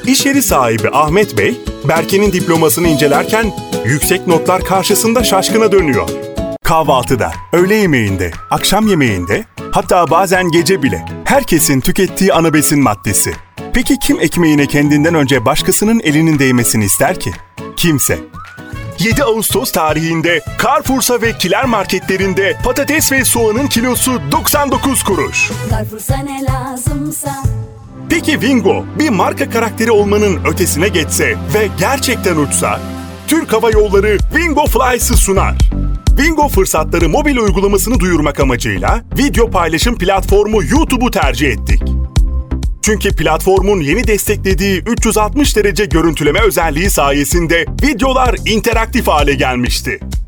İş yeri sahibi Ahmet Bey, Berke'nin diplomasını incelerken yüksek notlar karşısında şaşkına dönüyor. Kahvaltıda, öğle yemeğinde, akşam yemeğinde, hatta bazen gece bile herkesin tükettiği ana besin maddesi. Peki kim ekmeğine kendinden önce başkasının elinin değmesini ister ki? Kimse. 7 Ağustos tarihinde Carrefour'sa ve Kiler marketlerinde patates ve soğanın kilosu 99 kuruş. Carrefour'sa ne lazımsa. Peki Wingo bir marka karakteri olmanın ötesine geçse ve gerçekten uçsa? Türk Hava Yolları Wingo Flies'ı sunar. Wingo Fırsatları mobil uygulamasını duyurmak amacıyla video paylaşım platformu YouTube'u tercih ettik. Çünkü platformun yeni desteklediği 360 derece görüntüleme özelliği sayesinde videolar interaktif hale gelmişti.